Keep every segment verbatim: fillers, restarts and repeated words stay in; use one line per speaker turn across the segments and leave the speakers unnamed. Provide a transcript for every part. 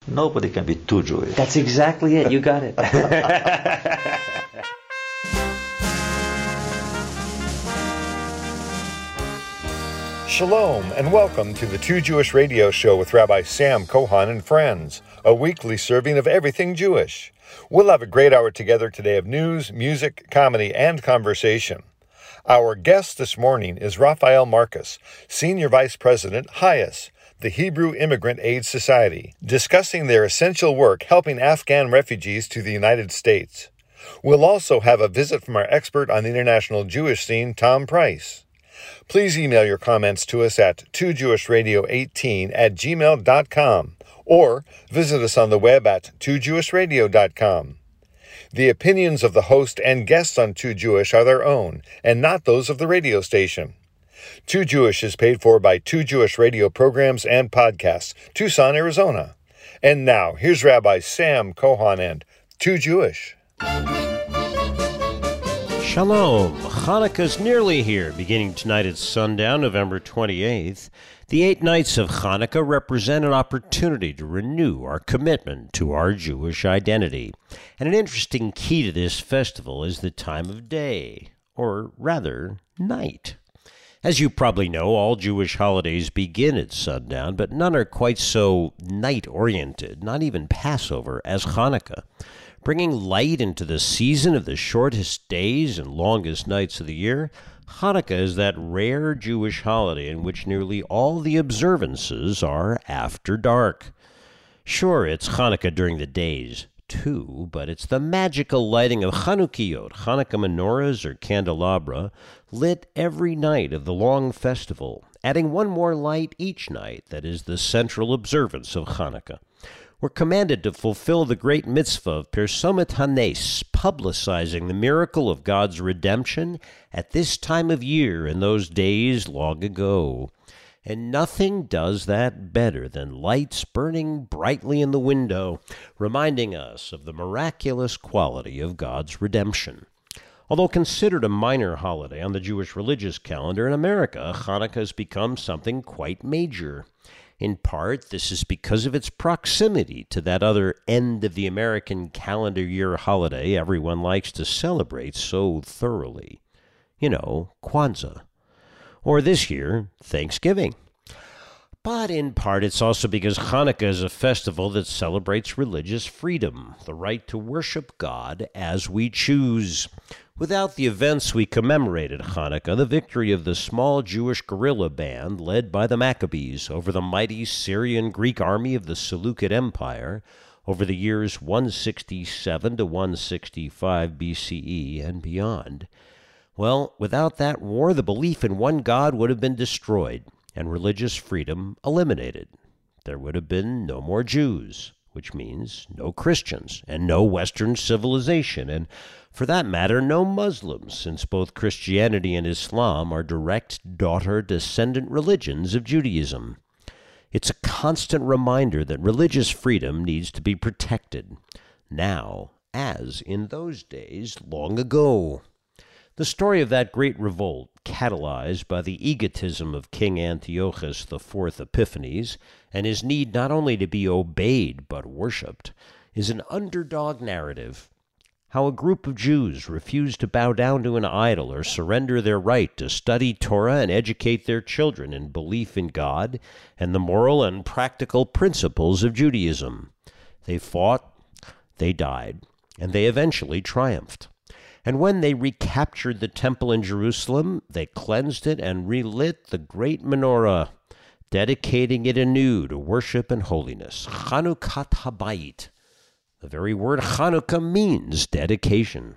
Nobody can be too Jewish.
That's exactly it. You got it.
Shalom, and welcome to the Too Jewish Radio Show with Rabbi Sam Kohan and friends, a weekly serving of everything Jewish. We'll have a great hour together today of news, music, comedy, and conversation. Our guest this morning is Raphael Marcus, Senior Vice President, Hayas, the Hebrew Immigrant Aid Society, discussing their essential work helping Afghan refugees to the United States. We'll also have a visit from our expert on the international Jewish scene, Tom Price. Please email your comments to us at two jewish radio eighteen at gmail dot com or visit us on the web at two jewish radio dot com. The opinions of the host and guests on Too Jewish are their own and not those of the radio station. Too Jewish is paid for by Too Jewish Radio programs and podcasts, Tucson, Arizona. And now, here's Rabbi Sam Kohan and Too Jewish.
Shalom. Hanukkah's nearly here, beginning tonight at sundown, November twenty-eighth. The eight nights of Hanukkah represent an opportunity to renew our commitment to our Jewish identity. And an interesting key to this festival is the time of day, or rather, night. As you probably know, all Jewish holidays begin at sundown, but none are quite so night-oriented, not even Passover, as Hanukkah. Bringing light into the season of the shortest days and longest nights of the year, Hanukkah is that rare Jewish holiday in which nearly all the observances are after dark. Sure, it's Hanukkah during the days, too, but it's the magical lighting of Chanukiot, Hanukkah menorahs or candelabra, lit every night of the long festival, adding one more light each night that is the central observance of Hanukkah. We're commanded to fulfill the great mitzvah of Persomet HaNes, publicizing the miracle of God's redemption at this time of year in those days long ago. And nothing does that better than lights burning brightly in the window, reminding us of the miraculous quality of God's redemption. Although considered a minor holiday on the Jewish religious calendar in America, Hanukkah has become something quite major. In part, this is because of its proximity to that other end of the American calendar year holiday everyone likes to celebrate so thoroughly. You know, Kwanzaa. Or this year, Thanksgiving. But in part, it's also because Hanukkah is a festival that celebrates religious freedom, the right to worship God as we choose. Without the events we commemorate at Hanukkah, the victory of the small Jewish guerrilla band led by the Maccabees over the mighty Syrian-Greek army of the Seleucid Empire over the years one sixty-seven to one sixty-five B C E and beyond, well, without that war, the belief in one God would have been destroyed and religious freedom eliminated. There would have been no more Jews, which means no Christians and no Western civilization, and for that matter, no Muslims, since both Christianity and Islam are direct daughter-descendant religions of Judaism. It's a constant reminder that religious freedom needs to be protected, now as in those days long ago. The story of that great revolt, catalyzed by the egotism of King Antiochus the Fourth Epiphanes, and his need not only to be obeyed but worshipped, is an underdog narrative. How a group of Jews refused to bow down to an idol or surrender their right to study Torah and educate their children in belief in God and the moral and practical principles of Judaism. They fought, they died, and they eventually triumphed. And when they recaptured the temple in Jerusalem, they cleansed it and relit the great menorah, dedicating it anew to worship and holiness. Chanukhat Habayit. The very word Hanukkah means dedication.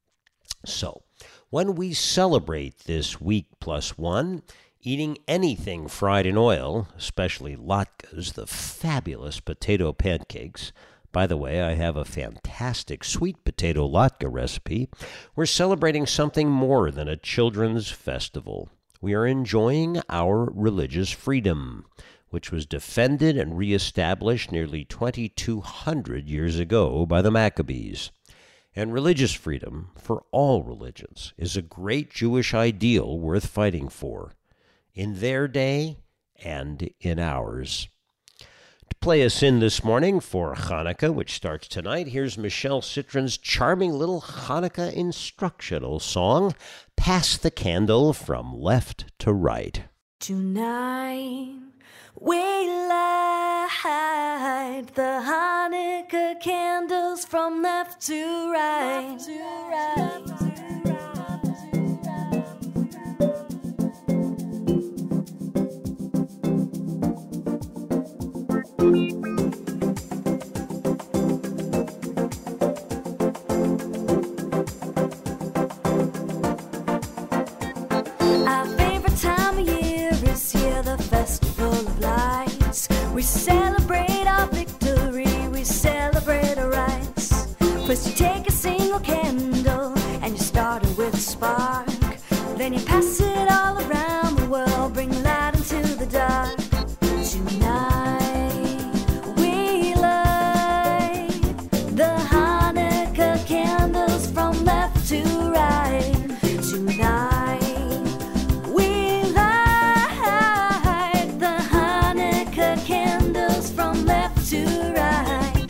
So, when we celebrate this week plus one, eating anything fried in oil, especially latkes, the fabulous potato pancakes, by the way, I have a fantastic sweet potato latke recipe, we're celebrating something more than a children's festival. We are enjoying our religious freedom, which was defended and reestablished nearly twenty-two hundred years ago by the Maccabees. And religious freedom, for all religions, is a great Jewish ideal worth fighting for, in their day and in ours. To play us in this morning for Hanukkah, which starts tonight. Here's Michelle Citrin's charming little Hanukkah instructional song, Pass the Candle from Left to Right.
Tonight we light the Hanukkah candles from left to right. Left to right. Our favorite time of year is here, the festival of lights. We celebrate our victory, we celebrate our rights. First you take a single candle and you start it with a spark. Then you pass it all around the world, bring light into the dark. Tonight we light the Hanukkah candles from left to right. Tonight we light the Hanukkah candles from left to right.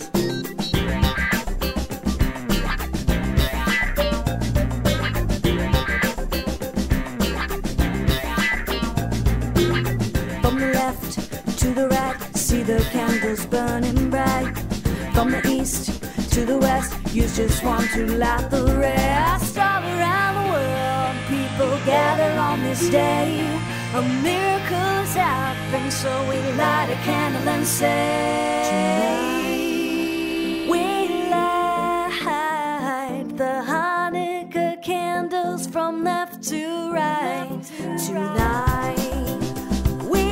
From the left to the right, see the candles burning bright. From the east to the west, you just want to light the rest. All around the world, people gather on this day. A miracle has happened, so we light a candle and say, tonight we light the Hanukkah candles from left to right. Tonight we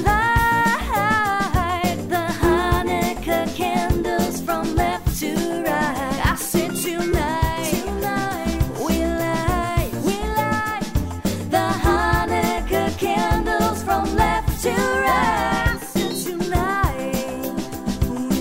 light the Hanukkah candles from left to right. I said tonight, tonight we light, we light the Hanukkah candles from left to right. I said tonight we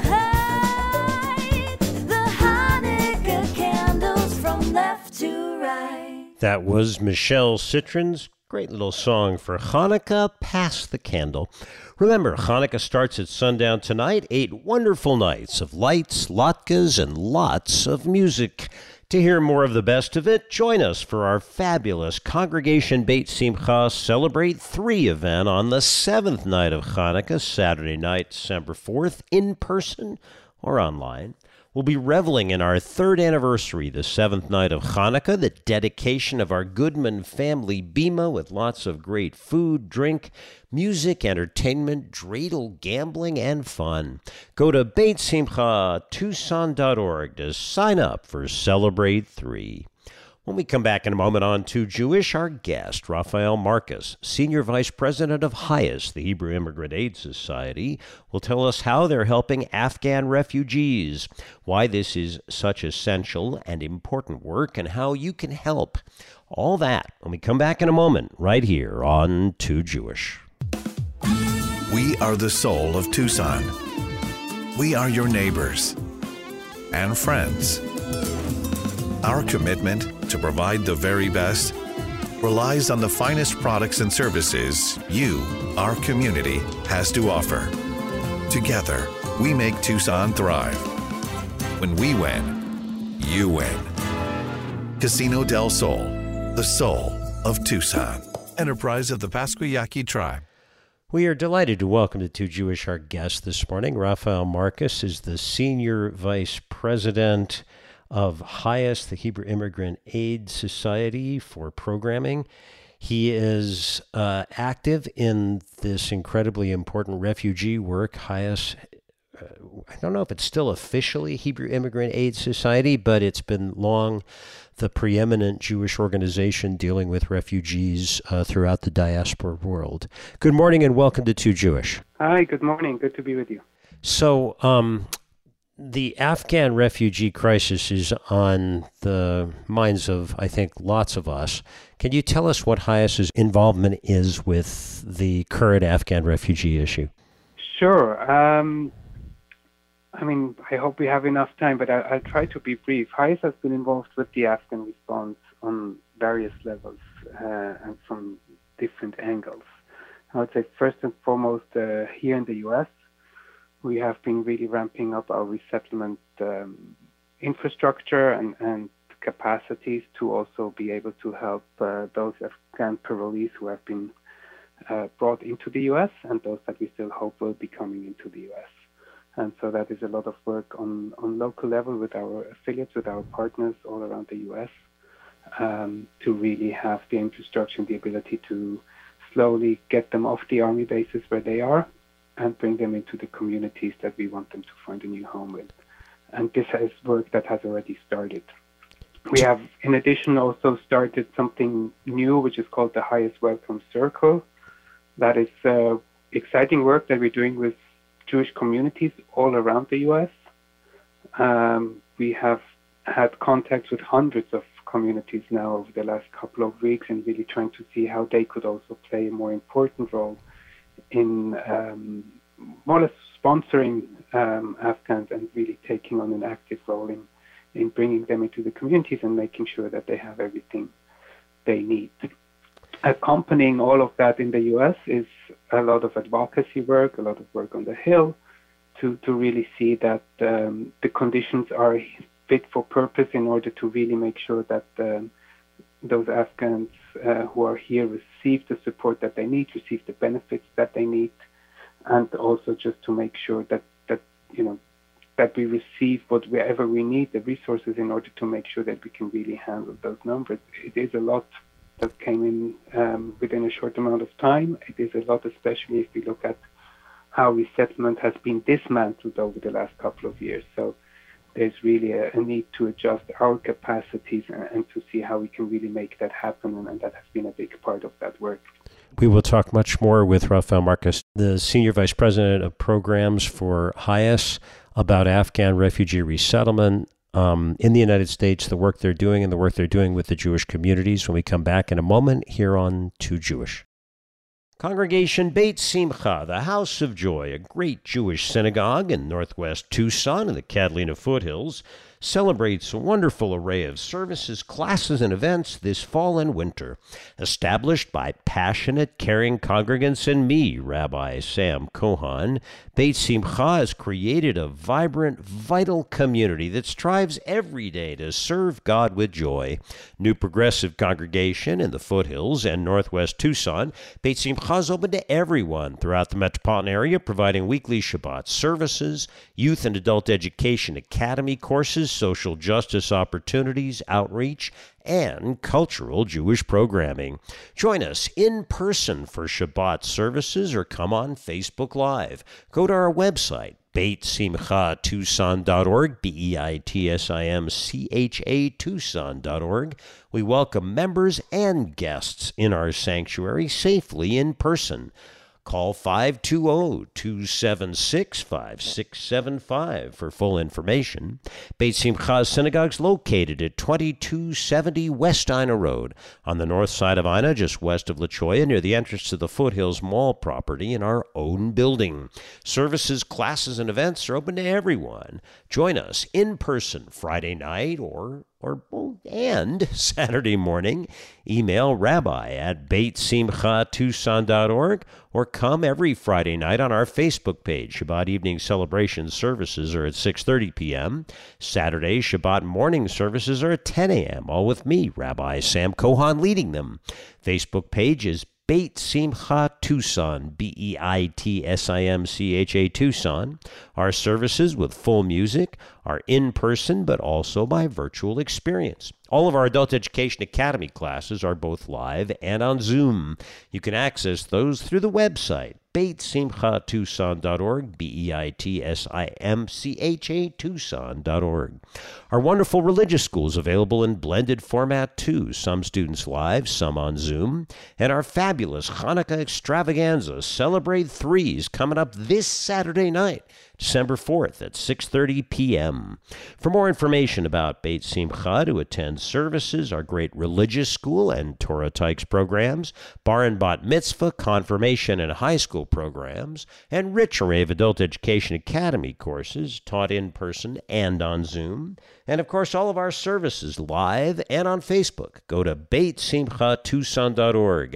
light the Hanukkah candles from left to right.
That was Michelle Citrin's great little song for Hanukkah, Pass the Candle. Remember, Hanukkah starts at sundown tonight. Eight wonderful nights of lights, latkes, and lots of music. To hear more of the best of it, join us for our fabulous Congregation Beit Simcha Celebrate three event on the seventh night of Hanukkah, Saturday night, December fourth, in person or online. We'll be reveling in our third anniversary, the seventh night of Hanukkah, the dedication of our Goodman family bima with lots of great food, drink, music, entertainment, dreidel, gambling, and fun. Go to beit simcha tucson dot org to sign up for Celebrate three. When we come back in a moment on Too Jewish, our guest, Raphael Marcus, Senior Vice President of HIAS, the Hebrew Immigrant Aid Society, will tell us how they're helping Afghan refugees, why this is such essential and important work, and how you can help. All that when we come back in a moment, right here on Too Jewish.
We are the soul of Tucson. We are your neighbors and friends. Our commitment to provide the very best relies on the finest products and services you, our community, has to offer. Together, we make Tucson thrive. When we win, you win. Casino del Sol, the soul of Tucson. Enterprise of the Pasquayaqui tribe.
We are delighted to welcome to Too Jewish our guest this morning. Raphael Marcus is the Senior Vice President of HIAS, the Hebrew Immigrant Aid Society, for programming. He is uh, active in this incredibly important refugee work. HIAS, uh, I don't know if it's still officially Hebrew Immigrant Aid Society, but it's been long the preeminent Jewish organization dealing with refugees uh, throughout the diaspora world. Good morning and welcome to Too Jewish.
Hi, good morning. Good to be with you.
So, um, the Afghan refugee crisis is on the minds of, I think, lots of us. Can you tell us what HIAS's involvement is with the current Afghan refugee issue?
Sure. Um, I mean, I hope we have enough time, but I, I'll try to be brief. HIAS has been involved with the Afghan response on various levels uh, and from different angles. I would say first and foremost uh, here in the U S, we have been really ramping up our resettlement um, infrastructure and, and capacities to also be able to help uh, those Afghan parolees who have been uh, brought into the U S and those that we still hope will be coming into the U S. And so that is a lot of work on, on local level with our affiliates, with our partners all around the U S, um, to really have the infrastructure and the ability to slowly get them off the army bases where they are and bring them into the communities that we want them to find a new home with. And this is work that has already started. We have, in addition, also started something new, which is called the Highest Welcome Circle. That is uh, exciting work that we're doing with Jewish communities all around the U S. Um, we have had contacts with hundreds of communities now over the last couple of weeks and really trying to see how they could also play a more important role in um, more or less sponsoring um, Afghans and really taking on an active role in, in bringing them into the communities and making sure that they have everything they need. Accompanying all of that in the U S is a lot of advocacy work, a lot of work on the Hill to, to really see that um, the conditions are fit for purpose in order to really make sure that um, those Afghans uh, who are here receive the support that they need, receive the benefits that they need, and also just to make sure that, that you know, that we receive whatever we need, the resources in order to make sure that we can really handle those numbers. It is a lot that came in um, within a short amount of time. It is a lot, especially if we look at how resettlement has been dismantled over the last couple of years. So there's really a, a need to adjust our capacities and, and to see how we can really make that happen, and, and that has been a big part of that work.
We will talk much more with Rafael Marcus, the Senior Vice President of Programs for HIAS, about Afghan refugee resettlement um, in the United States, the work they're doing and the work they're doing with the Jewish communities when we come back in a moment here on Too Jewish. Congregation Beit Simcha, the House of Joy, a great Jewish synagogue in northwest Tucson in the Catalina foothills, celebrates a wonderful array of services, classes, and events this fall and winter. Established by passionate, caring congregants and me, Rabbi Sam Cohen, Beit Simcha has created a vibrant, vital community that strives every day to serve God with joy. New progressive congregation in the foothills and northwest Tucson, Beit Simcha is open to everyone throughout the metropolitan area, providing weekly Shabbat services, youth and adult education academy courses, social justice opportunities, outreach, and cultural Jewish programming. Join us in person for Shabbat services or come on Facebook Live. Go to our website, beit simcha tucson dot org, B E I T S I M C H A Tucson dot org. We welcome members and guests in our sanctuary safely in person. Call five two zero, two seven six, five six seven five for full information. Beit Simcha Synagogue is located at twenty-two seventy West Ina Road on the north side of Ina, just west of La Cholla, near the entrance to the Foothills Mall property in our own building. Services, classes, and events are open to everyone. Join us in person Friday night or or and Saturday morning. Email rabbi at beit simcha tucson dot org or come every Friday night on our Facebook page. Shabbat evening celebration services are at six thirty p.m. Saturday Shabbat morning services are at ten a.m., all with me, Rabbi Sam Cohen, leading them. Facebook page is Beit Simcha Tucson, B E I T S I M C H A Tucson. Our services with full music are in person, but also by virtual experience. All of our Adult Education Academy classes are both live and on Zoom. You can access those through the website, beit simcha tucson dot org, B E I T S I M C H A Tucson dot org. Our wonderful religious schools available in blended format too, some students live, some on Zoom. And our fabulous Hanukkah extravaganza, Celebrate Threes, coming up this Saturday night, December fourth at six thirty p.m. For more information about Beit Simcha, to attend services, our great religious school and Torah Tykes programs, bar and bat mitzvah, confirmation, and high school programs, and rich array of Adult Education Academy courses taught in person and on Zoom, and of course all of our services live and on Facebook. Go to beit simcha tucson dot org,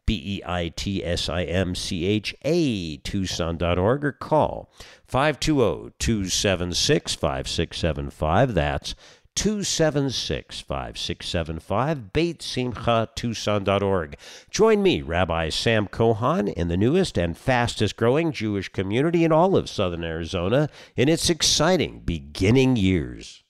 B E I T S I M C H A, Tucson dot org, or call five two zero, two seven six, five six seven five. That's two seven six, five six seven five, Beit Simcha Tucson dot org. Join me, Rabbi Sam Cohon, in the newest and fastest growing Jewish community in all of southern Arizona in its exciting beginning years.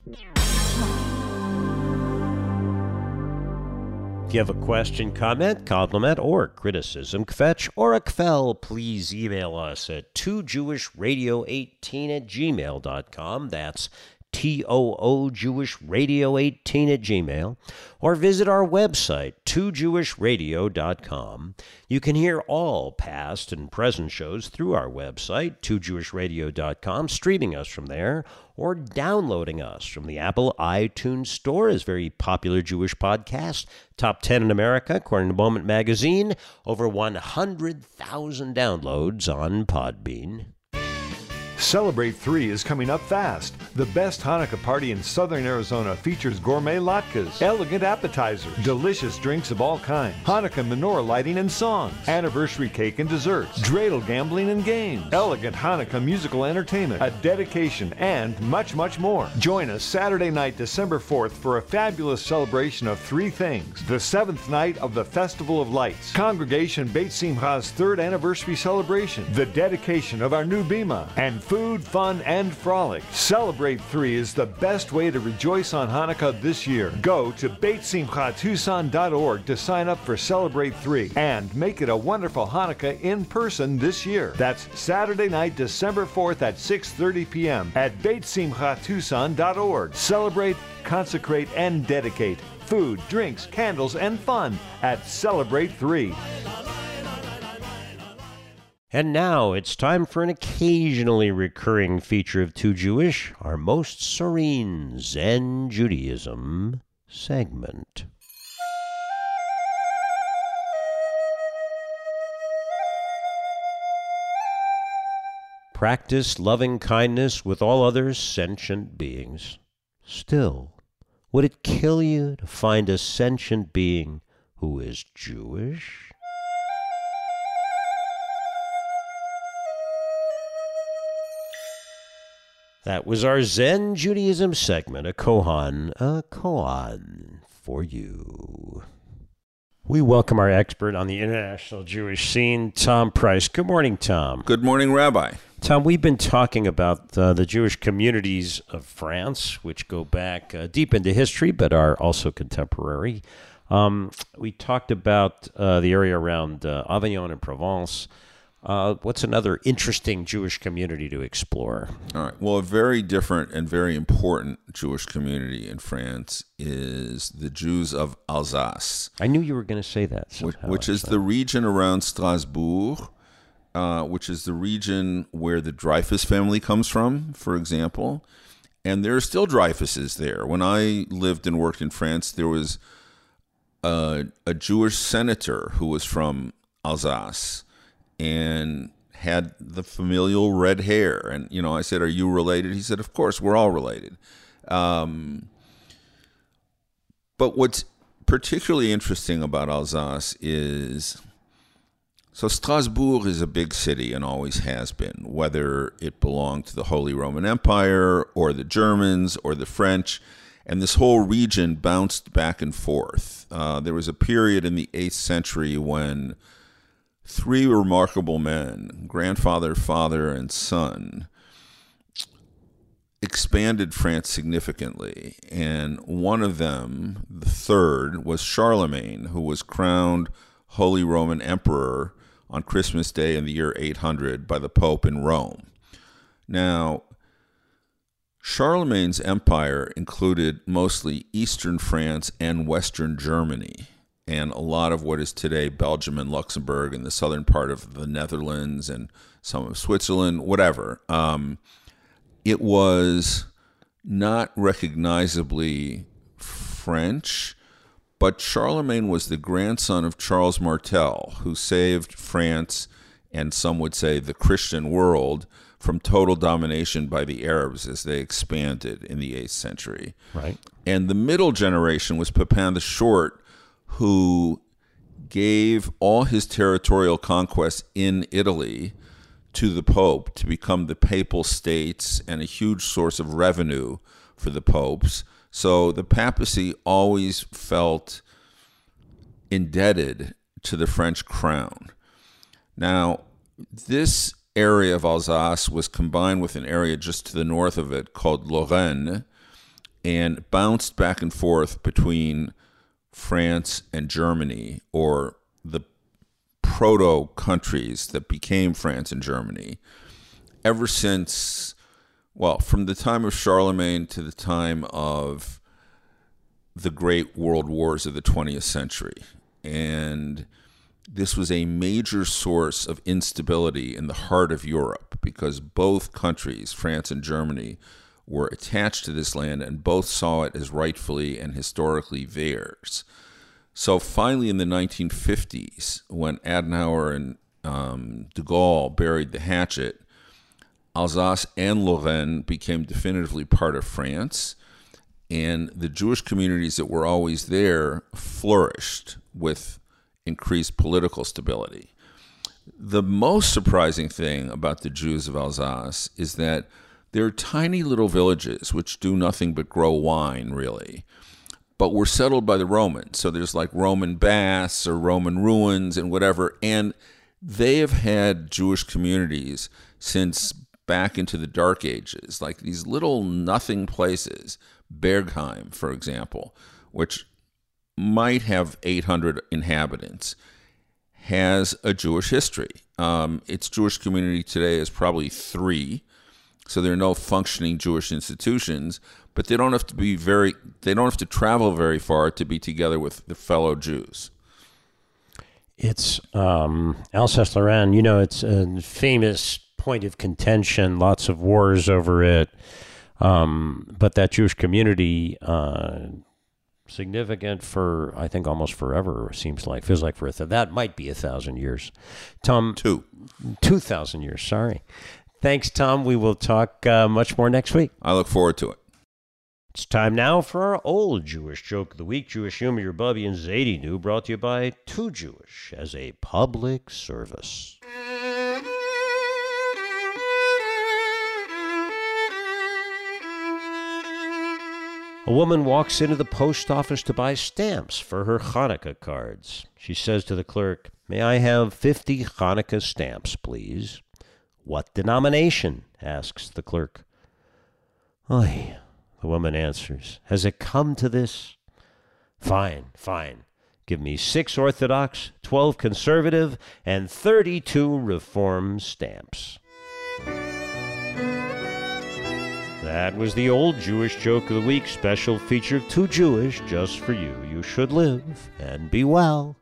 If you have a question, comment, compliment, or criticism, kvetch, or a kvel, please email us at two jewish radio eighteen at gmail dot com. That's T O O Jewish Radio eighteen at Gmail, or visit our website, two jewish radio dot com. You can hear all past and present shows through our website, two jewish radio dot com, streaming us from there, or downloading us from the Apple iTunes Store as very popular Jewish podcast, top ten in America, according to Moment Magazine, over one hundred thousand downloads on Podbean.
Celebrate three is coming up fast. The best Hanukkah party in southern Arizona features gourmet latkes, elegant appetizers, delicious drinks of all kinds, Hanukkah menorah lighting and songs, anniversary cake and desserts, dreidel gambling and games, elegant Hanukkah musical entertainment, a dedication, and much, much more. Join us Saturday night, December fourth, for a fabulous celebration of three things. The seventh night of the Festival of Lights, Congregation Beit Simcha's third anniversary celebration, the dedication of our new bima, and food, fun, and frolic. Celebrate three is the best way to rejoice on Hanukkah this year. Go to Beit Simcha Tucson dot org to sign up for Celebrate three and make it a wonderful Hanukkah in person this year. That's Saturday night, December fourth at six thirty p.m. at Beit Simcha Tucson dot org. Celebrate, consecrate, and dedicate. Food, drinks, candles, and fun at Celebrate three.
And now it's time for an occasionally recurring feature of Too Jewish, our most serene Zen Judaism segment. Practice loving kindness with all other sentient beings. Still, would it kill you to find a sentient being who is Jewish? That was our Zen Judaism segment, a kohan, a koan for you. We welcome our expert on the international Jewish scene, Tom Price. Good morning, Tom.
Good morning, Rabbi.
Tom, we've been talking about uh, the Jewish communities of France, which go back uh, deep into history, but are also contemporary. Um, we talked about uh, the area around uh, Avignon and Provence. Uh, what's another interesting Jewish community to explore?
All right. Well, a very different and very important Jewish community in France is the Jews of Alsace.
I knew you were going to say that somehow,
Which, which is the region around Strasbourg, uh, which is the region where the Dreyfus family comes from, for example. And there are still Dreyfuses there. When I lived and worked in France, there was a, a Jewish senator who was from Alsace and had the familial red hair. And, you know, I said, are you related? He said, of course, we're all related. Um, but what's particularly interesting about Alsace is, so Strasbourg is a big city and always has been, whether it belonged to the Holy Roman Empire or the Germans or the French. And this whole region bounced back and forth. Uh, there was a period in the eighth century when three remarkable men, grandfather, father, and son, expanded France significantly. And one of them, the third, was Charlemagne, who was crowned Holy Roman Emperor on Christmas Day in the year eight hundred by the Pope in Rome. Now, Charlemagne's empire included mostly eastern France and western Germany, and a lot of what is today Belgium and Luxembourg and the southern part of the Netherlands and some of Switzerland, whatever. Um, it was not recognizably French, but Charlemagne was the grandson of Charles Martel, who saved France, and some would say the Christian world, from total domination by the Arabs as they expanded in the eighth century.
Right.
And the middle generation was Pepin the Short, who gave all his territorial conquests in Italy to the Pope to become the papal states and a huge source of revenue for the popes. So the papacy always felt indebted to the French crown. Now, this area of Alsace was combined with an area just to the north of it called Lorraine, and bounced back and forth between France and Germany, or the proto-countries that became France and Germany, ever since, well, from the time of Charlemagne to the time of the great world wars of the twentieth century. And this was a major source of instability in the heart of Europe, because both countries, France and Germany, were attached to this land and both saw it as rightfully and historically theirs. So finally in the nineteen fifties, when Adenauer and um, de Gaulle buried the hatchet, Alsace and Lorraine became definitively part of France, and the Jewish communities that were always there flourished with increased political stability. The most surprising thing about the Jews of Alsace is that they're tiny little villages which do nothing but grow wine, really, but were settled by the Romans. So there's like Roman baths or Roman ruins and whatever, and they have had Jewish communities since back into the Dark Ages, like these little nothing places, Bergheim, for example, which might have eight hundred inhabitants, has a Jewish history. Um, its Jewish community today is probably three, so there are no functioning Jewish institutions, but they don't have to be very, they don't have to travel very far to be together with the fellow Jews.
It's um, Alsace-Lorraine, you know, it's a famous point of contention, lots of wars over it, um, but that Jewish community, uh, significant for, I think, almost forever, seems like, feels like for a th- that might be a thousand years. Tom,
Two.
Two thousand years, sorry. Thanks, Tom. We will talk uh, much more next week.
I look forward to it.
It's time now for our old Jewish joke of the week. Jewish humor, your Bubby and Zadie New, brought to you by Too Jewish as a public service. A woman walks into the post office to buy stamps for her Hanukkah cards. She says to the clerk, "May I have fifty Hanukkah stamps, please?" "What denomination?" asks the clerk. "Oy," the woman answers. "Has it come to this?" "Fine, fine. Give me six Orthodox, twelve Conservative, and thirty-two Reform stamps." That was the old Jewish joke of the week, special feature of Too Jewish, just for you. You should live and be well.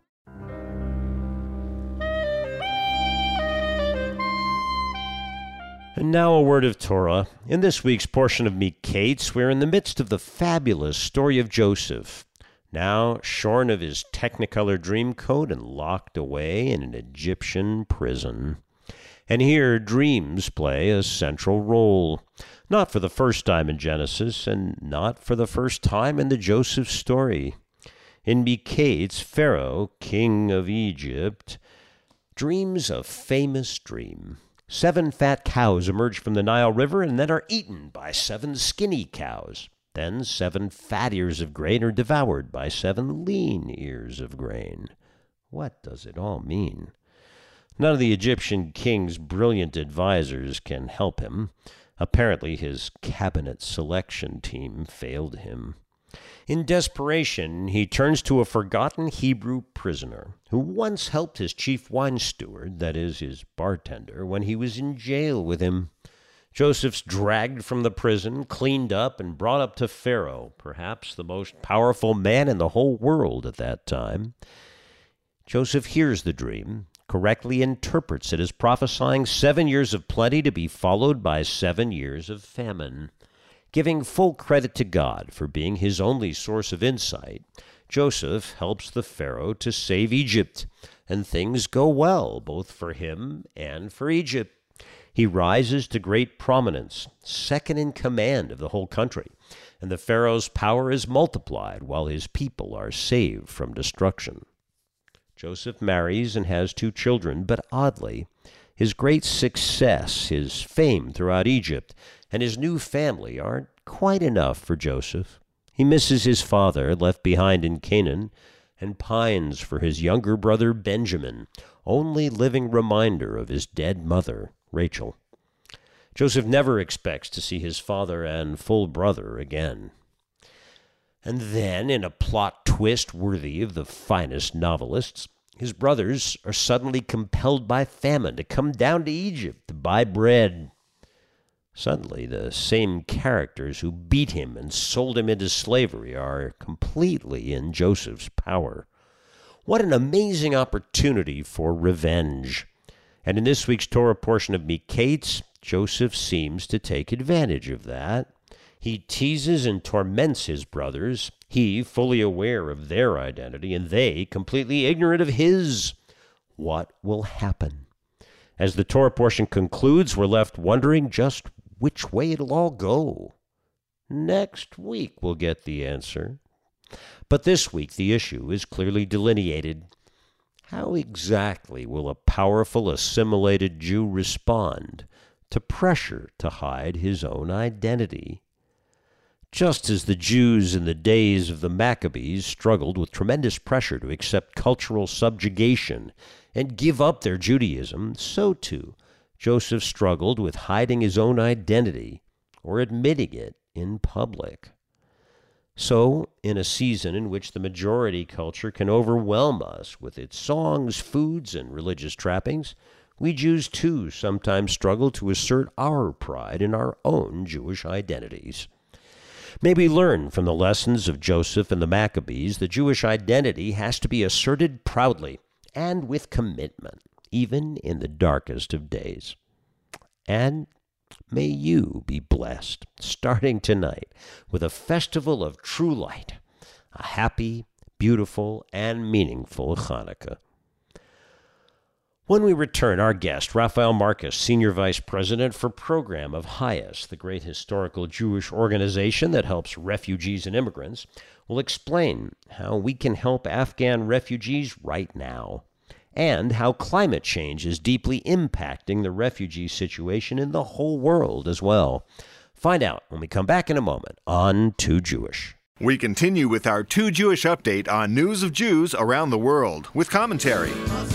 And now a word of Torah. In this week's portion of Miketz, we're in the midst of the fabulous story of Joseph, now shorn of his Technicolor Dreamcoat and locked away in an Egyptian prison. And here dreams play a central role, not for the first time in Genesis, and not for the first time in the Joseph story. In Miketz, Pharaoh, king of Egypt, dreams a famous dream. Seven fat cows emerge from the Nile River and then are eaten by seven skinny cows. Then seven fat ears of grain are devoured by seven lean ears of grain. What does it all mean? None of the Egyptian king's brilliant advisors can help him. Apparently his cabinet selection team failed him. In desperation, he turns to a forgotten Hebrew prisoner who once helped his chief wine steward, that is, his bartender, when he was in jail with him. Joseph's dragged from the prison, cleaned up, and brought up to Pharaoh, perhaps the most powerful man in the whole world at that time. Joseph hears the dream, correctly interprets it as prophesying seven years of plenty to be followed by seven years of famine. Giving full credit to God for being his only source of insight, Joseph helps the Pharaoh to save Egypt, and things go well both for him and for Egypt. He rises to great prominence, second in command of the whole country, and the Pharaoh's power is multiplied while his people are saved from destruction. Joseph marries and has two children, but oddly, his great success, his fame throughout Egypt, and his new family aren't quite enough for Joseph. He misses his father, left behind in Canaan, and pines for his younger brother Benjamin, only living reminder of his dead mother, Rachel. Joseph never expects to see his father and full brother again. And then, in a plot twist worthy of the finest novelists, his brothers are suddenly compelled by famine to come down to Egypt to buy bread. Suddenly, the same characters who beat him and sold him into slavery are completely in Joseph's power. What an amazing opportunity for revenge. And in this week's Torah portion of Miketz, Joseph seems to take advantage of that. He teases and torments his brothers, he fully aware of their identity, and they completely ignorant of his. What will happen? As the Torah portion concludes, we're left wondering just which way it'll all go. Next week we'll get the answer. But this week the issue is clearly delineated. How exactly will a powerful assimilated Jew respond to pressure to hide his own identity? Just as the Jews in the days of the Maccabees struggled with tremendous pressure to accept cultural subjugation and give up their Judaism, so too Joseph struggled with hiding his own identity or admitting it in public. So, in a season in which the majority culture can overwhelm us with its songs, foods, and religious trappings, we Jews too sometimes struggle to assert our pride in our own Jewish identities. May we learn from the lessons of Joseph and the Maccabees that Jewish identity has to be asserted proudly and with commitment, even in the darkest of days. And may you be blessed, starting tonight, with a festival of true light, a happy, beautiful, and meaningful Hanukkah. When we return, our guest, Raphael Marcus, Senior Vice President for Program of HIAS, the great historical Jewish organization that helps refugees and immigrants, will explain how we can help Afghan refugees right now, and how climate change is deeply impacting the refugee situation in the whole world as well. Find out when we come back in a moment on Too Jewish.
We continue with our Too Jewish update on news of Jews around the world with commentary.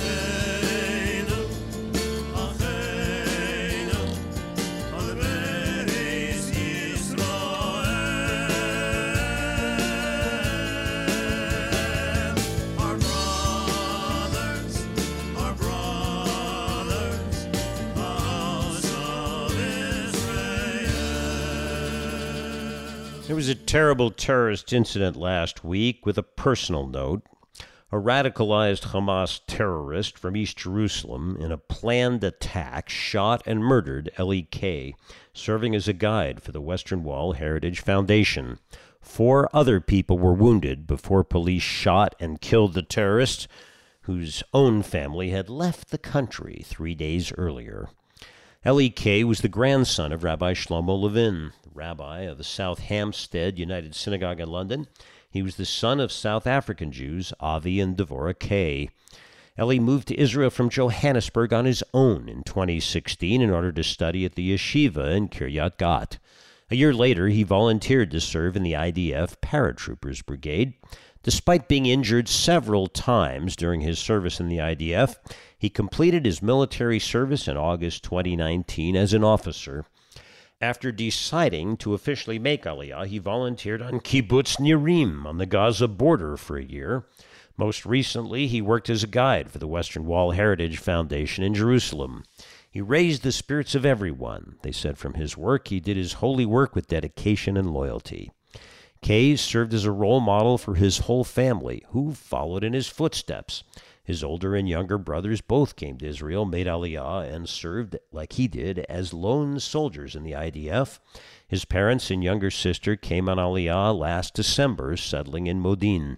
There was a terrible terrorist incident last week with a personal note. A radicalized Hamas terrorist from East Jerusalem in a planned attack shot and murdered Eli Kay, serving as a guide for the Western Wall Heritage Foundation. Four other people were wounded before police shot and killed the terrorist, whose own family had left the country three days earlier. Eli Kay was the grandson of Rabbi Shlomo Levin, rabbi of the South Hampstead United Synagogue in London. He was the son of South African Jews, Avi and Devorah Kay. Eli moved to Israel from Johannesburg on his own in twenty sixteen in order to study at the yeshiva in Kiryat Gat. A year later, he volunteered to serve in the I D F Paratroopers Brigade. Despite being injured several times during his service in the I D F, he completed his military service in August twenty nineteen as an officer. After deciding to officially make Aliyah, he volunteered on Kibbutz Nirim on the Gaza border for a year. Most recently, he worked as a guide for the Western Wall Heritage Foundation in Jerusalem. He raised the spirits of everyone. They said from his work, he did his holy work with dedication and loyalty. Kay served as a role model for his whole family, who followed in his footsteps. His older and younger brothers both came to Israel, made Aliyah, and served, like he did, as lone soldiers in the I D F. His parents and younger sister came on Aliyah last December, settling in Modin.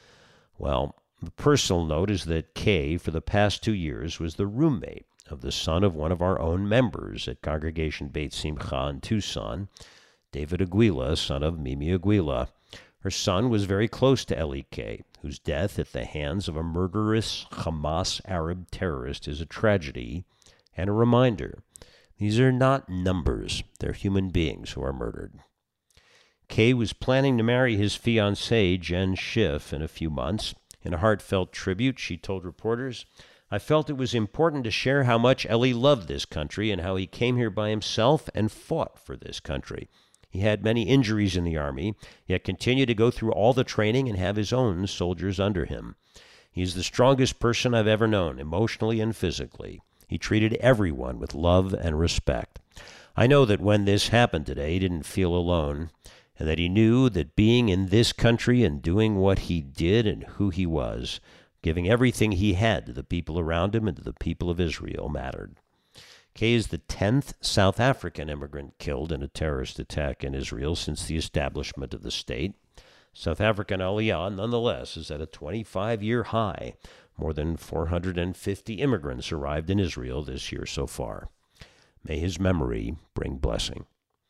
Well, the personal note is that Kay, for the past two years, was the roommate of the son of one of our own members at Congregation Beit Simcha in Tucson, David Aguila, son of Mimi Aguila. Her son was very close to Ellie Kay, whose death at the hands of a murderous Hamas Arab terrorist is a tragedy and a reminder. These are not numbers. They're human beings who are murdered. Kay was planning to marry his fiancée, Jen Schiff, in a few months. In a heartfelt tribute, she told reporters, "I felt it was important to share how much Ellie loved this country and how he came here by himself and fought for this country. He had many injuries in the Army, yet continued to go through all the training and have his own soldiers under him. He's the strongest person I've ever known, emotionally and physically. He treated everyone with love and respect. I know that when this happened today, he didn't feel alone, and that he knew that being in this country and doing what he did and who he was, giving everything he had to the people around him and to the people of Israel, mattered." Kay is the tenth South African immigrant killed in a terrorist attack in Israel since the establishment of the state. South African Aliyah, nonetheless, is at a twenty-five-year high. More than four hundred fifty immigrants arrived in Israel this year so far. May his memory bring blessing.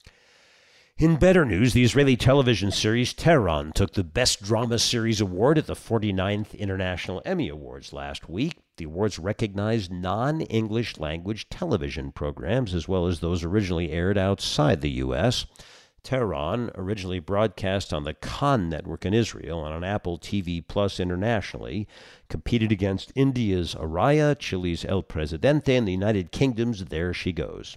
In better news, the Israeli television series Tehran took the Best Drama Series Award at the forty-ninth International Emmy Awards last week. The awards recognized non-English language television programs as well as those originally aired outside the U S Tehran, originally broadcast on the Khan network in Israel and on Apple T V Plus internationally, competed against India's Araya, Chile's El Presidente, and the United Kingdom's There She Goes.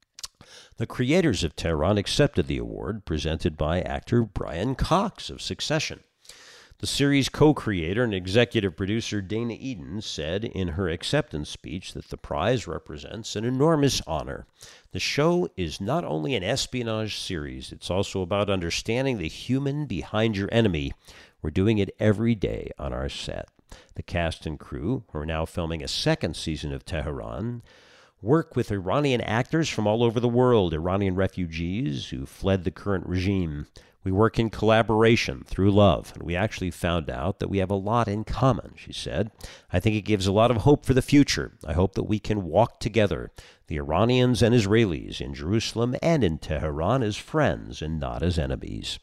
The creators of Tehran accepted the award, presented by actor Brian Cox of Succession. The series' co-creator and executive producer Dana Eden said in her acceptance speech that the prize represents an enormous honor. The show is not only an espionage series, it's also about understanding the human behind your enemy. We're doing it every day on our set. The cast and crew, who are now filming a second season of Tehran, work with Iranian actors from all over the world, Iranian refugees who fled the current regime. We work in collaboration through love, and we actually found out that we have a lot in common, she said. I think it gives a lot of hope for the future. I hope that we can walk together, the Iranians and Israelis, in Jerusalem and in Tehran as friends and not as enemies.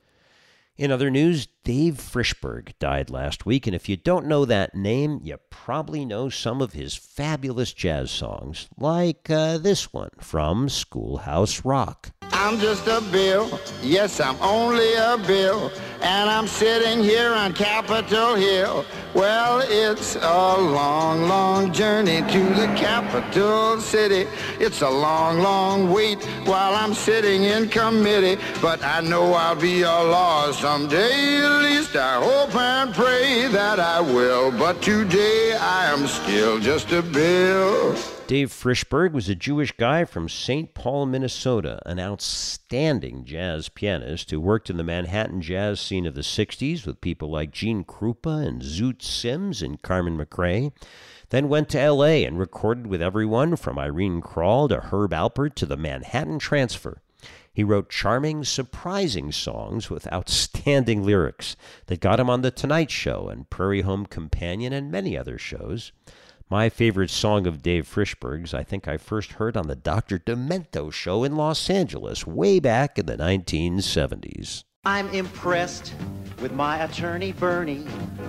In other news, Dave Frishberg died last week, and if you don't know that name, you probably know some of his fabulous jazz songs, like uh, this one from Schoolhouse Rock.
I'm just a bill, yes, I'm only a bill, and I'm sitting here on Capitol Hill. Well, it's a long, long journey to the capital city. It's a long, long wait while I'm sitting in committee, but I know I'll be a law someday. At least I hope and pray that I will, but today I am still just a bill.
Dave Frishberg was a Jewish guy from Saint Paul, Minnesota, an outstanding jazz pianist who worked in the Manhattan jazz scene of the sixties with people like Gene Krupa and Zoot Sims and Carmen McRae, then went to L A and recorded with everyone from Irene Krall to Herb Alpert to the Manhattan Transfer. He wrote charming, surprising songs with outstanding lyrics that got him on The Tonight Show and Prairie Home Companion and many other shows. My favorite song of Dave Frishberg's I think I first heard on the Doctor Demento show in Los Angeles way back in the nineteen seventies.
I'm impressed with my attorney Bernie.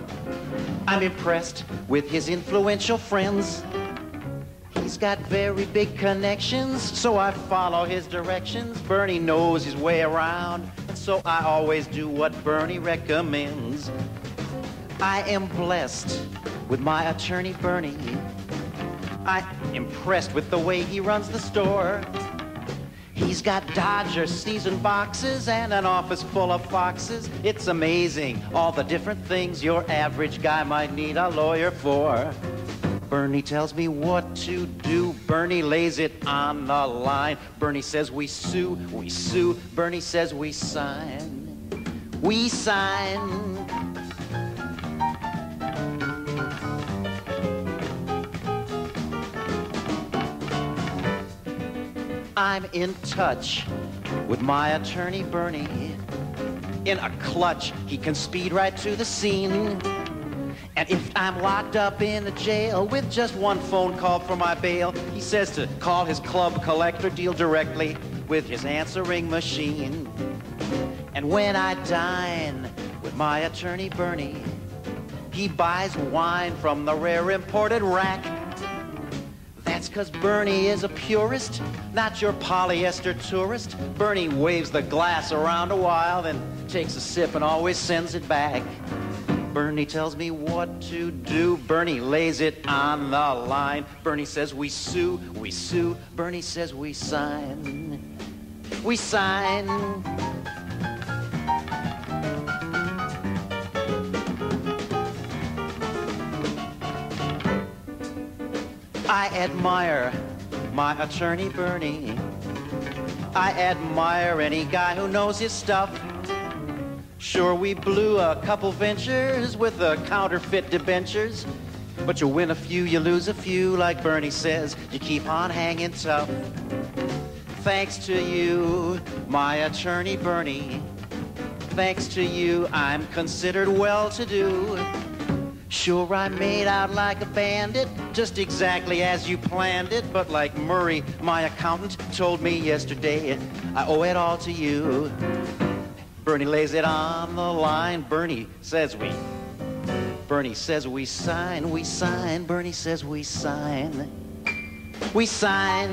I'm impressed with his influential friends. He's got very big connections, so I follow his directions. Bernie knows his way around, and so I always do what Bernie recommends. I am blessed with my attorney Bernie. I'm impressed with the way he runs the store. He's got Dodger season boxes and an office full of foxes. It's amazing, all the different things your average guy might need a lawyer for. Bernie tells me what to do. Bernie lays it on the line. Bernie says we sue, we sue. Bernie says we sign, we sign. I'm in touch with my attorney Bernie. In a clutch, he can speed right to the scene. And if I'm locked up in a jail with just one phone call for my bail, he says to call his club collector, deal directly with his answering machine. And when I dine with my attorney Bernie, he buys wine from the rare imported rack. That's 'cause Bernie is a purist, not your polyester tourist. Bernie waves the glass around a while, then takes a sip and always sends it back. Bernie tells me what to do. Bernie lays it on the line. Bernie says we sue, we sue. Bernie says we sign, we sign. I admire my attorney Bernie. I admire any guy who knows his stuff. Sure, we blew a couple ventures with the counterfeit debentures, but you win a few, you lose a few. Like Bernie says, you keep on hanging tough. Thanks to you, my attorney Bernie. Thanks to you, I'm considered well-to-do. Sure, I made out like a bandit, just exactly as you planned it. But like Murray, my accountant, told me yesterday, I owe it all to you. Bernie lays it on the line. Bernie says we, Bernie says we sign, we sign. Bernie says we sign, we sign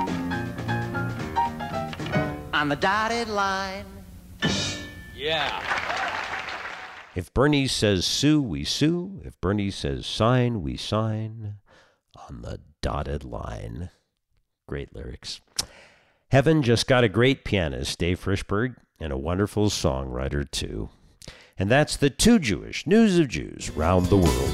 on the dotted line.
Yeah. If Bernie says sue, we sue. If Bernie says sign, we sign on the dotted line. Great lyrics. Heaven just got a great pianist, Dave Frischberg, and a wonderful songwriter, too. And that's the Too Jewish News of Jews Round the World.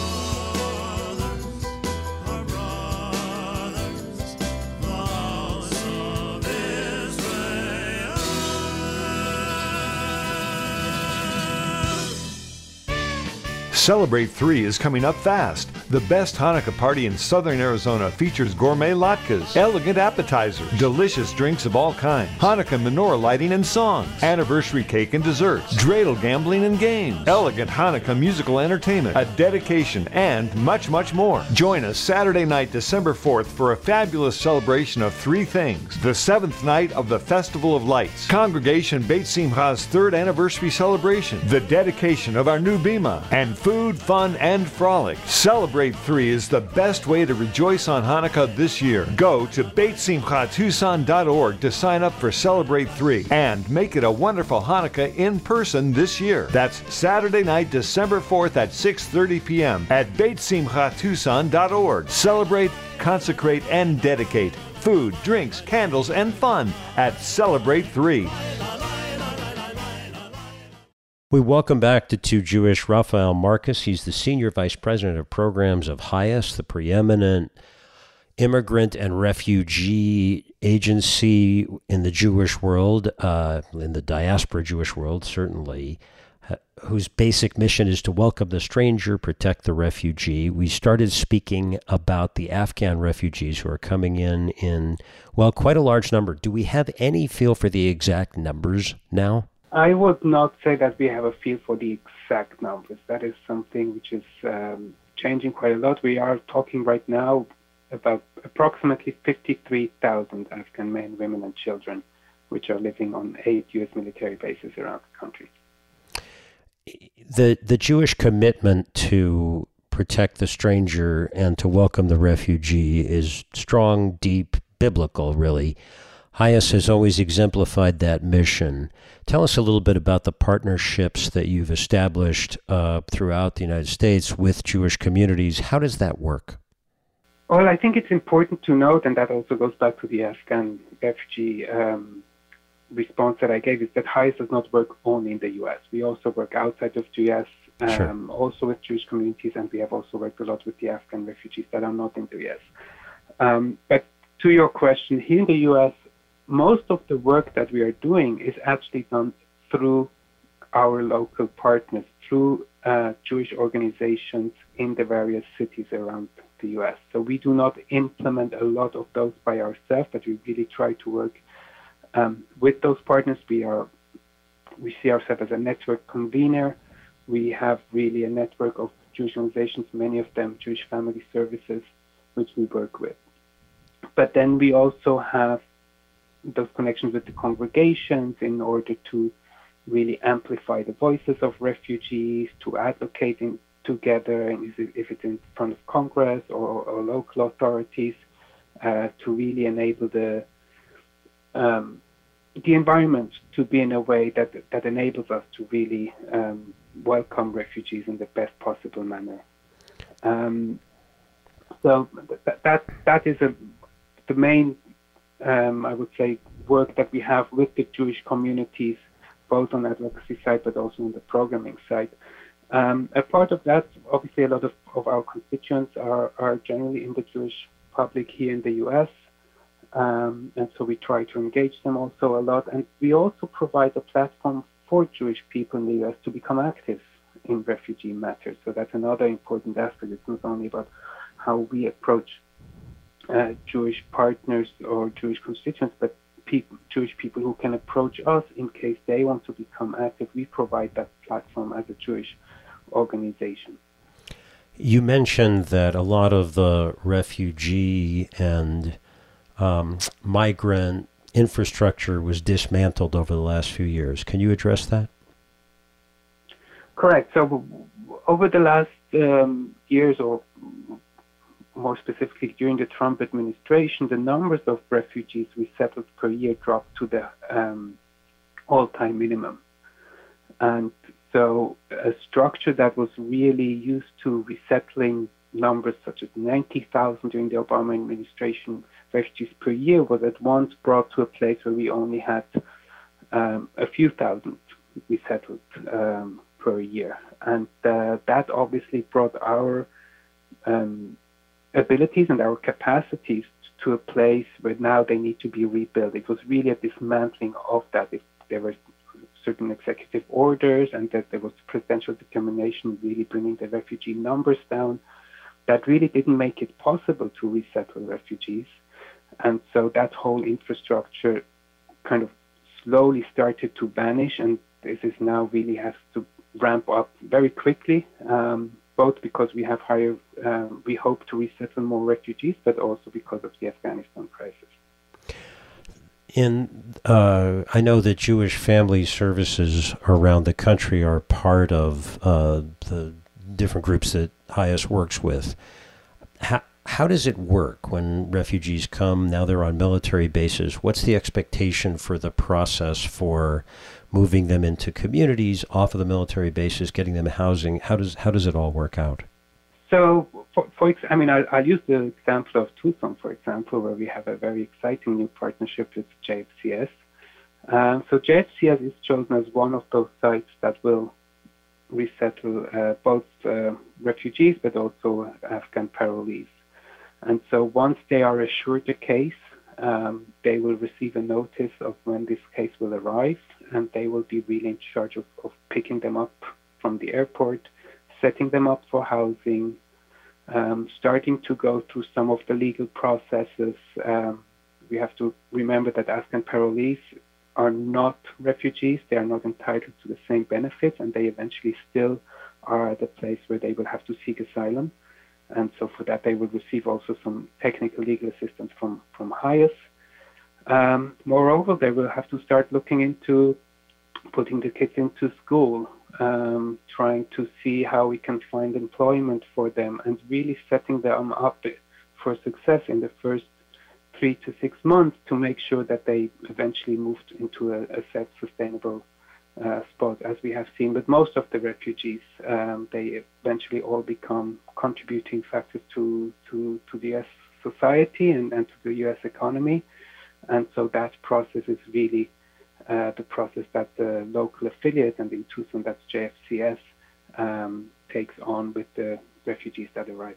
Celebrate three is coming up fast. The best Hanukkah party in southern Arizona features gourmet latkes, elegant appetizers, delicious drinks of all kinds, Hanukkah menorah lighting and songs, anniversary cake and desserts, dreidel gambling and games, elegant Hanukkah musical entertainment, a dedication, and much, much more. Join us Saturday night, December fourth, for a fabulous celebration of three things. The seventh night of the Festival of Lights, Congregation Beit Simcha's third anniversary celebration, the dedication of our new bima, and food, fun, and frolic. Celebrate three is the best way to rejoice on Hanukkah this year. Go to beit simcha tucson dot org to sign up for Celebrate three and make it a wonderful Hanukkah in person this year. That's Saturday night, December fourth at six thirty p.m. at beit simcha tucson dot org. Celebrate, consecrate, and dedicate. Food, drinks, candles, and fun at Celebrate three.
We welcome back to Too Jewish Raphael Marcus. He's the Senior Vice President of Programs of HIAS, the preeminent immigrant and refugee agency in the Jewish world, uh, in the diaspora Jewish world, certainly, uh, whose basic mission is to welcome the stranger, protect the refugee. We started speaking about the Afghan refugees who are coming in in, well, quite a large number. Do we have any feel for the exact numbers now?
I would not say that we have a feel for the exact numbers. That is something which is um, changing quite a lot. We are talking right now about approximately fifty-three thousand Afghan men, women, and children, which are living on eight U S military bases around the country.
The the Jewish commitment to protect the stranger and to welcome the refugee is strong, deep, biblical, really. HIAS has always exemplified that mission. Tell us a little bit about the partnerships that you've established uh, throughout the United States with Jewish communities. How does that work?
Well, I think it's important to note, and that also goes back to the Afghan refugee um, response that I gave, is that HIAS does not work only in the U S. We also work outside of the U S, um, sure. also with Jewish communities, and we have also worked a lot with the Afghan refugees that are not in the U S. Um, but to your question, here in the U S, most of the work that we are doing is actually done through our local partners, through uh, Jewish organizations in the various cities around the U S. So we do not implement a lot of those by ourselves, but we really try to work um, with those partners. We are, we see ourselves as a network convener. We have really a network of Jewish organizations, many of them Jewish Family Services, which we work with. But then we also have those connections with the congregations in order to really amplify the voices of refugees, to advocate in, together, and if it's in front of Congress or, or local authorities, uh, to really enable the um, the environment to be in a way that that enables us to really um, welcome refugees in the best possible manner. Um, so that that that is a the main, um, I would say, work that we have with the Jewish communities, both on the advocacy side but also on the programming side. Um, a part of that, obviously, a lot of, of our constituents are, are generally in the Jewish public here in the U S, um, and so we try to engage them also a lot. And we also provide a platform for Jewish people in the U S to become active in refugee matters. So that's another important aspect. It's not only about how we approach uh, Jewish partners or Jewish constituents, but people, Jewish people who can approach us in case they want to become active. We provide that platform as a Jewish organization.
You mentioned that a lot of the refugee and um, migrant infrastructure was dismantled over the last few years. Can you address that?
Correct. So over the last um, years, or more specifically during the Trump administration, the numbers of refugees resettled per year dropped to the um, all-time minimum. And so a structure that was really used to resettling numbers such as ninety thousand during the Obama administration refugees per year was at once brought to a place where we only had um, a few thousand resettled um, per year. And uh, that obviously brought our um, abilities and our capacities to a place where now they need to be rebuilt. It was really a dismantling of that. If there were certain executive orders and that there was presidential determination really bringing the refugee numbers down, that really didn't make it possible to resettle refugees. And so that whole infrastructure kind of slowly started to vanish, and this is now really has to ramp up very quickly, um, both because we have higher, um, we hope to resettle more refugees, but also because of the Afghanistan crisis.
In, uh, I know that Jewish family services around the country are part of uh, the different groups that HIAS works with. How, how does it work when refugees come? Now they're on military bases. What's the expectation for the process for moving them into communities off of the military bases, getting them housing? How does how does it all work out?
So, for, for I mean, I'll, I'll use the example of Tucson, for example, where we have a very exciting new partnership with J F C S. Um, so J F C S is chosen as one of those sites that will resettle uh, both uh, refugees but also Afghan parolees. And so once they are assured a case, um, they will receive a notice of when this case will arrive, and they will be really in charge of, of picking them up from the airport, setting them up for housing, um, starting to go through some of the legal processes. Um, we have to remember that Afghan parolees are not refugees. They are not entitled to the same benefits, and they eventually still are at a place where they will have to seek asylum. And so for that, they will receive also some technical legal assistance from, from HIAS. Um, moreover, they will have to start looking into putting the kids into school, um, trying to see how we can find employment for them, and really setting them up for success in the first three to six months to make sure that they eventually moved into a, a self-sustainable uh, spot, as we have seen with most of the refugees. Um, they eventually all become contributing factors to, to, to the U S society and, and to the U S economy. And so that process is really uh, the process that the local affiliate, and in Tucson that's J F C S, um, takes on with the refugees that arrive.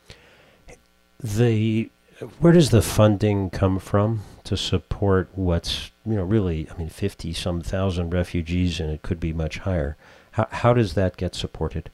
The Where does the funding come from to support what's, you know, really, I mean, fifty some thousand refugees, and it could be much higher? How how does that get supported?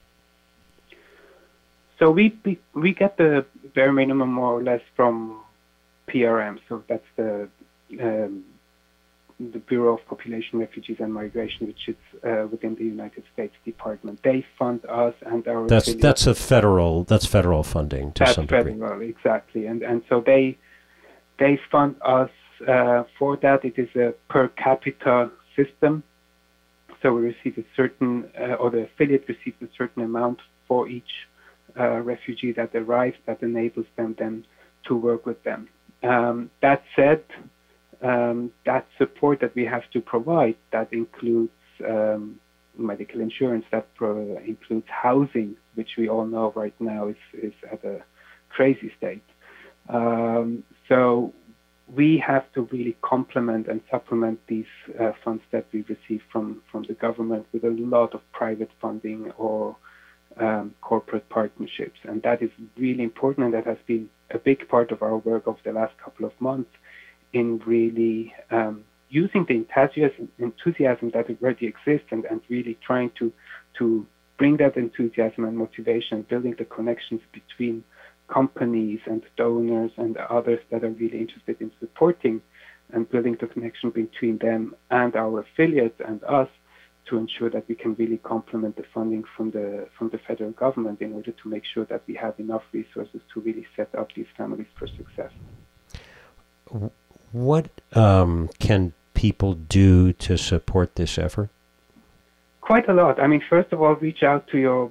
So we we, we get the bare minimum more or less from P R M. So that's the um, the Bureau of Population, Refugees and Migration, which is uh, within the United States Department. They fund us and our.
That's that's a federal that's federal funding to
that's
some degree.
That's federal, exactly, and and so they they fund us uh, for that. It is a per capita system, So we receive a certain, uh, or the affiliate receives a certain amount for each uh, refugee that arrives that enables them then to work with them. Um, that said, um, that support that we have to provide, that includes um, medical insurance, that pro- includes housing, which we all know right now is, is at a crazy state. Um, so we have to really complement and supplement these uh, funds that we receive from, from the government with a lot of private funding or um, corporate partnerships. And that is really important, and that has been a big part of our work over the last couple of months in really um, using the enthusiasm, enthusiasm that already exists and, and really trying to, to bring that enthusiasm and motivation, building the connections between companies and donors and others that are really interested in supporting, and building the connection between them and our affiliates and us to ensure that we can really complement the funding from the from the federal government in order to make sure that we have enough resources to really set up these families for success.
What um, can people do to support this effort?
Quite a lot. I mean, first of all, reach out to your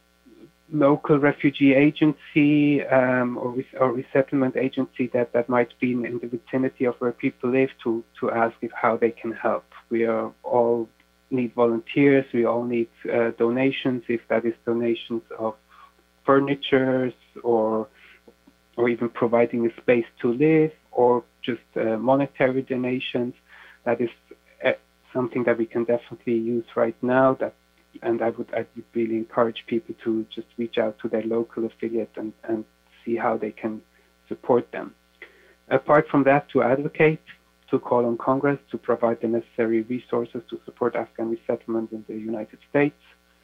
local refugee agency um, or, res- or resettlement agency that, that might be in, in the vicinity of where people live to, to ask if how they can help. We are all need volunteers, we all need uh, donations, if that is donations of furniture or or even providing a space to live, or just uh, monetary donations. That is uh, something that we can definitely use right now. That, and I would I would really encourage people to just reach out to their local affiliate and, and see how they can support them. Apart from that, to advocate, to call on Congress to provide the necessary resources to support Afghan resettlement in the United States,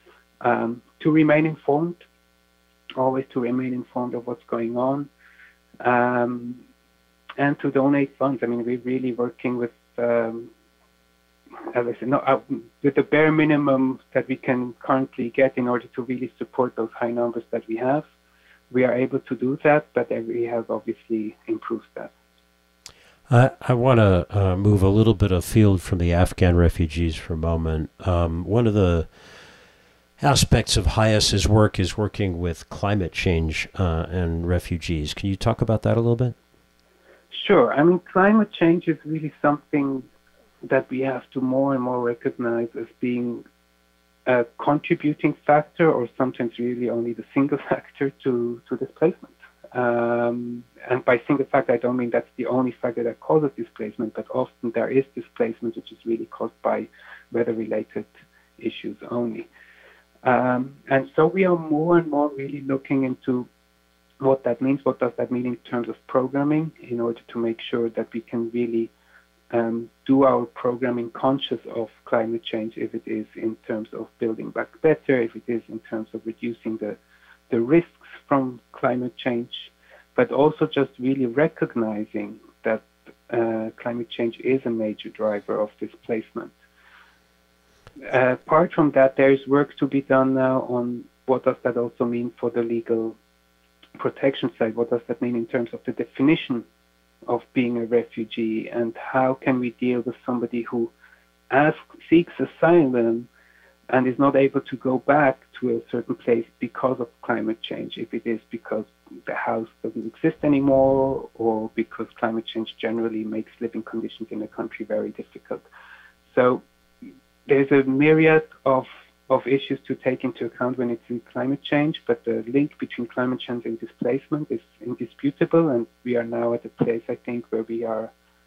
um, to remain informed, always to remain informed of what's going on, um, and to donate funds. I mean, we're really working with, um, as I said, no, uh, with the bare minimum that we can currently get in order to really support those high numbers that we have. We are able to do that, but we have obviously improved that.
I, I want to uh, move a little bit afield from the Afghan refugees for a moment. Um, one of the aspects of HIAS's work is working with climate change uh, and refugees. Can you talk about that a little bit?
Sure. I mean, climate change is really something that we have to more and more recognize as being a contributing factor, or sometimes really only the single factor to, to displacement. Um, and by single factor, I don't mean that's the only factor that causes displacement, but often there is displacement which is really caused by weather-related issues only. Um, and so we are more and more really looking into what that means, what does that mean in terms of programming, in order to make sure that we can really um, do our programming conscious of climate change, if it is in terms of building back better, if it is in terms of reducing the, the risks from climate change, but also just really recognizing that uh, climate change is a major driver of displacement. Uh, apart from that, there is work to be done now on what does that also mean for the legal protection side. What does that mean in terms of the definition of being a refugee, and how can we deal with somebody who asks, seeks asylum and is not able to go back to a certain place because of climate change, if it is because the house doesn't exist anymore, or because climate change generally makes living conditions in the country very difficult. So there's a myriad of, of issues to take into account when it's in climate change, but the link between climate change and displacement is indisputable, and we are now at a place, I think, where we are,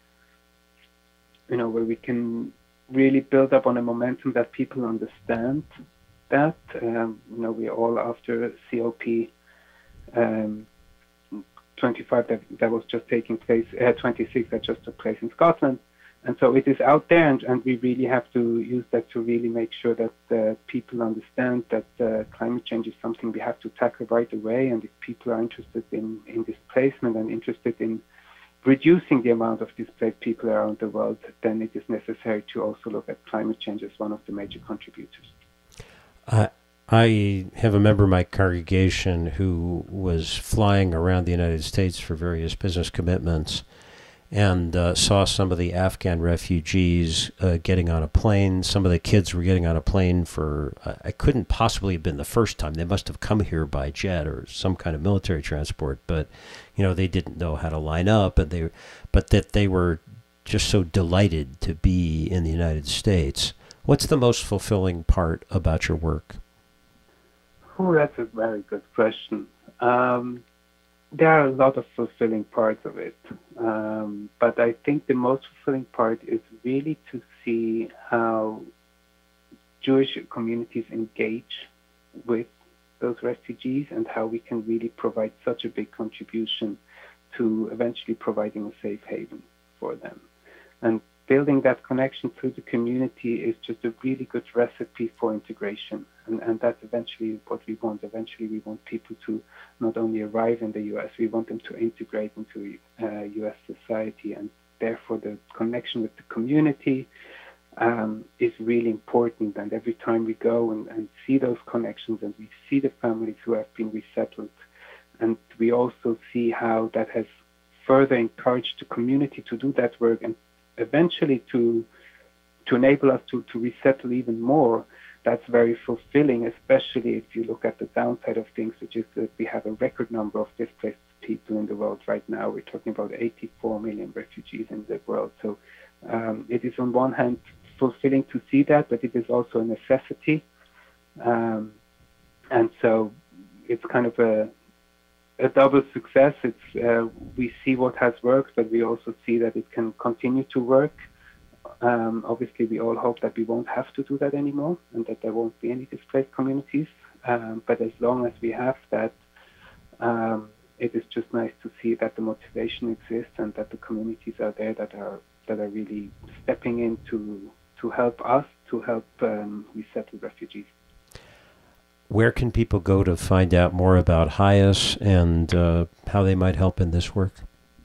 you know, where we can really build up on a momentum that people understand that. Um, you know, we are all after C O P um, twenty-five that, that was just taking place, uh, twenty-six that just took place in Scotland. And so it is out there, and, and we really have to use that to really make sure that uh, people understand that uh, climate change is something we have to tackle right away. And if people are interested in, in displacement and interested in reducing the amount of displaced people around the world, then it is necessary to also look at climate change as one of the major contributors.
Uh, I have a member of my congregation who was flying around the United States for various business commitments, and uh, saw some of the Afghan refugees uh, getting on a plane. Some of the kids were getting on a plane for, uh, it couldn't possibly have been the first time. They must have come here by jet or some kind of military transport, but, you know, they didn't know how to line up, and they, but that they were just so delighted to be in the United States. What's the most fulfilling part about your work?
Oh, that's a very good question. Um, there are a lot of fulfilling parts of it, um, but I think the most fulfilling part is really to see how Jewish communities engage with those refugees and how we can really provide such a big contribution to eventually providing a safe haven for them. And building that connection through the community is just a really good recipe for integration. And, and that's eventually what we want. Eventually, we want people to not only arrive in the U S, we want them to integrate into uh, U S society. And therefore, the connection with the community um, is really important. And every time we go and, and see those connections and we see the families who have been resettled, and we also see how that has further encouraged the community to do that work and eventually to to enable us to, to resettle even more, that's very fulfilling, especially if you look at the downside of things, which is that we have a record number of displaced people in the world right now. We're talking about eighty-four million refugees in the world. So um, it is on one hand fulfilling to see that, but it is also a necessity. Um, and so it's kind of a a double success. It's uh, we see what has worked, but we also see that it can continue to work. Um, obviously, we all hope that we won't have to do that anymore and that there won't be any displaced communities. Um, but as long as we have that, um, it is just nice to see that the motivation exists and that the communities are there that are that are really stepping in to, to help us, to help um, resettle refugees.
Where can people go to find out more about Hias and uh, how they might help in this work?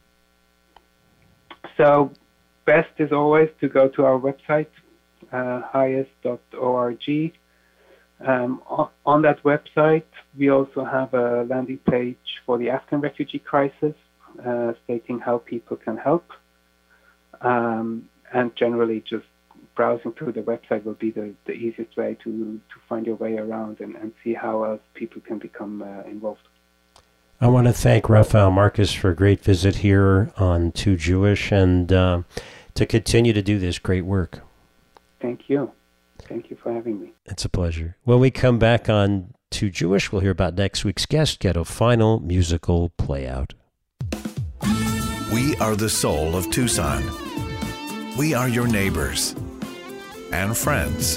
So, best is always to go to our website, uh, hias dot org. Um, on, on that website, we also have a landing page for the Afghan refugee crisis, uh, stating how people can help. Um, and generally, just browsing through the website will be the, the easiest way to, to find your way around and, and see how else people can become uh, involved.
I want to thank Raphael Marcus for a great visit here on Too Jewish and uh, to continue to do this great work.
Thank you. Thank you for having me.
It's a pleasure. When we come back on Too Jewish, we'll hear about next week's guest get a final musical play-out.
We are the soul of Tucson. We are your neighbors and friends.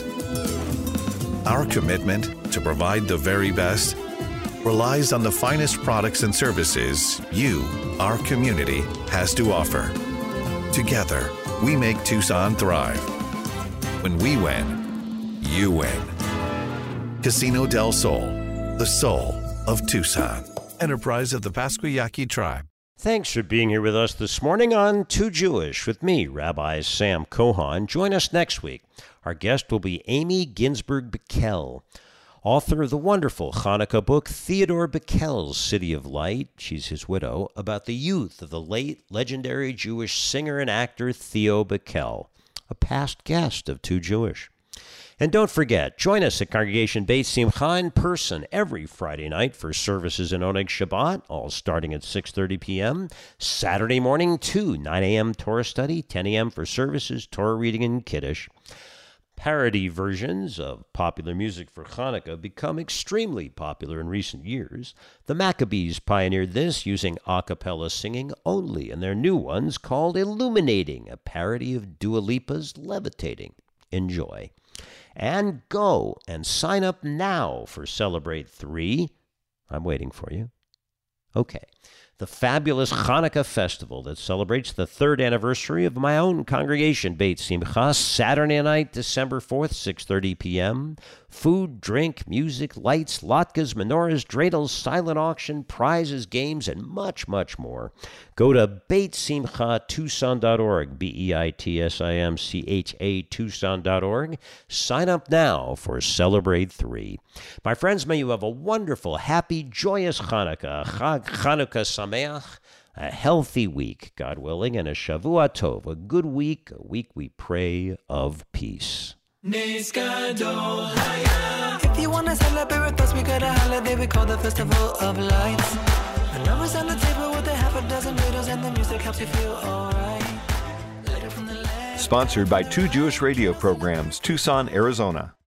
Our commitment to provide the very best relies on the finest products and services you, our community, has to offer. Together, we make Tucson thrive. When we win, you win. Casino del Sol, the soul of Tucson. Enterprise of the Pasquayaqui Tribe.
Thanks for being here with us this morning on Too Jewish with me, Rabbi Sam Cohon. Join us next week. Our guest will be Amy Ginsberg Bikel, author of the wonderful Hanukkah book Theodore Bikel's City of Light. She's his widow, about the youth of the late legendary Jewish singer and actor Theo Bikel, a past guest of Too Jewish. And don't forget, join us at Congregation Beit Simcha in person every Friday night for services in Oneg Shabbat, all starting at six thirty p.m. Saturday morning, too, nine a.m. Torah study, ten a.m. for services, Torah reading, and Kiddush. Parody versions of popular music for Hanukkah become extremely popular in recent years. The Maccabees pioneered this using a cappella singing only in their new ones called Illuminating, a parody of Dua Lipa's Levitating. Enjoy. And go and sign up now for Celebrate three. I'm waiting for you. Okay. The fabulous Hanukkah festival that celebrates the third anniversary of my own congregation, Beit Simcha, Saturday night, December fourth, six thirty p.m. Food, drink, music, lights, latkes, menorahs, dreidels, silent auction, prizes, games, and much, much more. Go to beit simcha tucson dot org, B E I T S I M C H A Tucson dot org. Sign up now for Celebrate three. My friends, may you have a wonderful, happy, joyous Hanukkah. Chag Hanukkah Sameach. a healthy week, God willing, and a Shavua Tov, a good week, a week we pray of peace.
If you want to celebrate with us, we got a holiday we call the Festival of Lights. The numbers on the table with a half a dozen ladles, and the music helps you feel alright.
Sponsored by two Jewish radio programs, Tucson, Arizona.